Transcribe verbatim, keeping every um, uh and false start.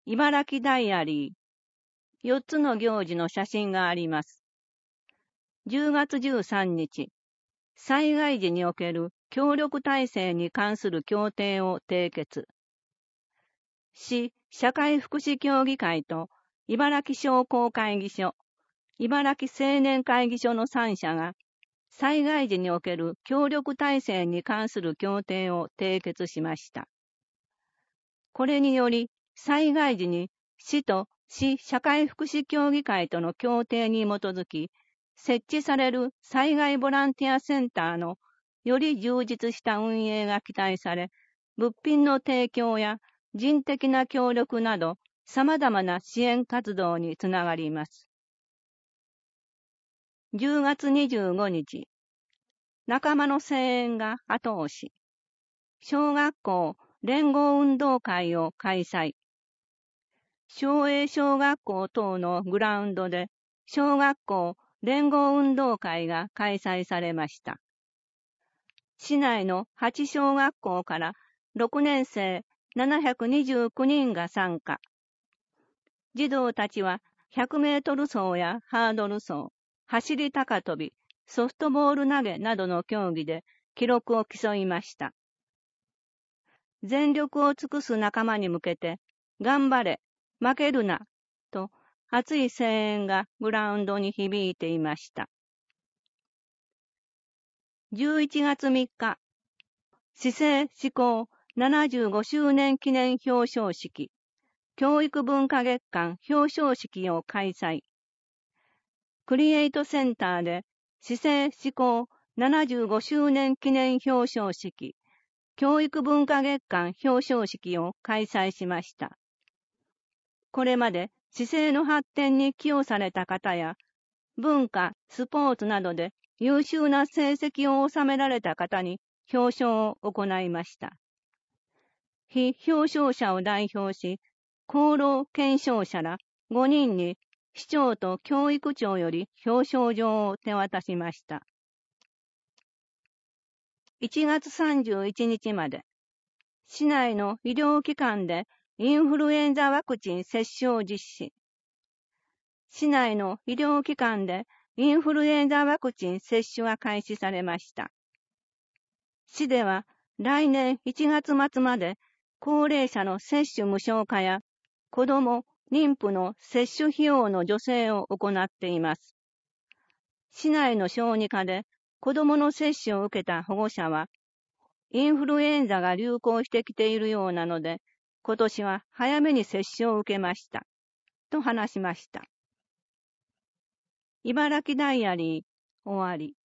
茨城ダイアリー。よっつの行事の写真があります。じゅうがつじゅうさんにち、災害時における協力体制に関する協定を締結。市社会福祉協議会と茨城商工会議所、茨城青年会議所のさんしゃが、災害時における協力体制に関する協定を締結しました。これにより、災害時に市と市社会福祉協議会との協定に基づき、設置される災害ボランティアセンターのより充実した運営が期待され、物品の提供や人的な協力など、様々な支援活動につながります。じゅうがつにじゅうごにち、仲間の声援が後押し、小学校連合運動会を開催。松栄小学校等のグラウンドで小学校連合運動会が開催されました。市内のはちしょうがっこうからろくねんせいななひゃくにじゅうきゅうにんが参加。児童たちはひゃくメートル走やハードル走、走り高跳び、ソフトボール投げなどの競技で記録を競いました。全力を尽くす仲間に向けて、頑張れ、負けるな、と熱い声援がグラウンドに響いていました。じゅういちがつみっか、市政施行ななじゅうごしゅうねん記念表彰式、教育文化月間表彰式を開催。クリエイトセンターで市政施行ななじゅうごしゅうねん記念表彰式、教育文化月間表彰式を開催しました。これまで市政の発展に寄与された方や、文化、スポーツなどで優秀な成績を収められた方に表彰を行いました。非表彰者を代表し、功労顕彰者らごにんに市長と教育長より表彰状を手渡しました。いちがつさんじゅういちにちまで、市内の医療機関でインフルエンザワクチン接種を実施。市内の医療機関でインフルエンザワクチン接種が開始されました。市では来年いちがつまつまで高齢者の接種無償化や子ども、妊婦の接種費用の助成を行っています。市内の小児科で子どもの接種を受けた保護者は、インフルエンザが流行してきているようなので、今年は早めに接種を受けました。と話しました。茨城ダイアリー、終わり。